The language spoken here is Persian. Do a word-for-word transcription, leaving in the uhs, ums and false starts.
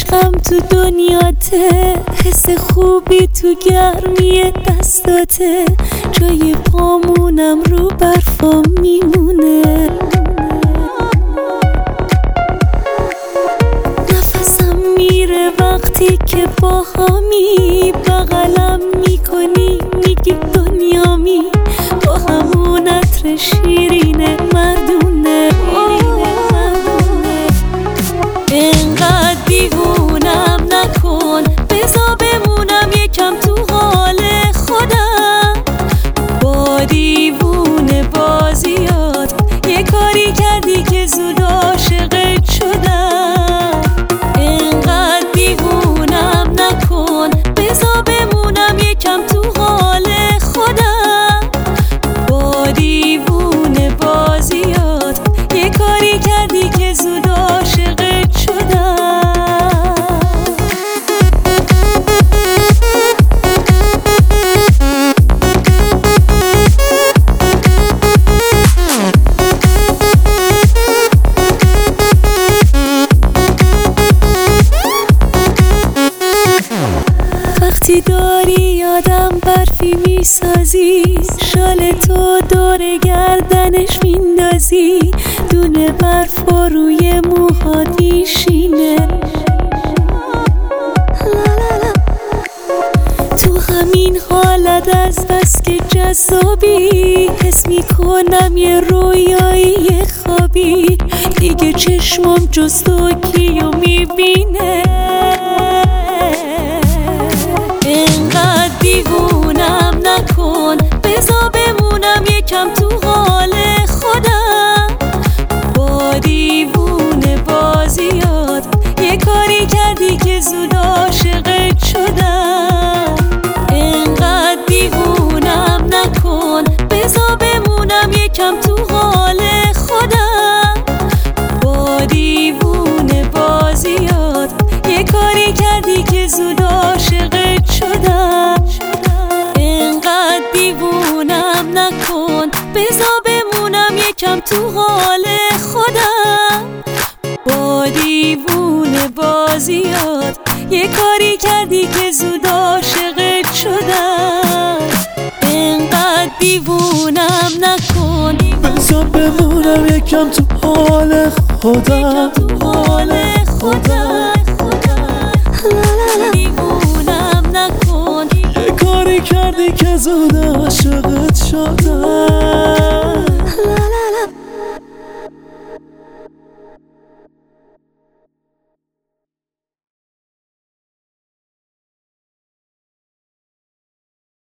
عشقم تو دنیاته، حس خوبی تو گرمی دستاته، جای پامونم رو برفا میمونه. نفسم میره وقتی که با همی بغلم میکنی، میگی دنیامی، با همون عطر شیرین مردونه. اینقدر دیوونم نکن، بذار بمونم یکم تو حال خودم. با دیوونه بازیات یه کاری کردی که زود عاشقت شدم. اینقدر دیوونم نکن، بذار بمونم یکم تو حال خودم. با دیوونه بازیات یه کاری کردی که زود عاشقت شدم. وقتی داری یادم برفی میسازی، شال تو دور گردنش میندازی، دونه برف با روی موهات میشینه. تو همین حالت از بس که جذابی، حس میکنم یه رویایی خوابی، دیگه چشمم جز تو کیو میبینه. اینقدر دیوونم نکن، بذار بمونم یکم تو حال خودم. با دیوونه بازیات یه کاری کردی که زود عاشقت شدم. اینقدر دیوونم نکن، بذار بمونم یکم تو حال خودم. با دیوونه بازیات یه کاری کردی که زود عاشقت شدم. اینقدر دیوونم نکن، بذار بمونم یکم تو حال خودم. با دیوونه بازیات یه کاری کردی که زود عاشقت شدم. اینقدر دیوونم نکن، بذار بمونم یکم تو حال خودم. تو حال خودم. دیوونم نکن، یه کاری کردی که زود عاشق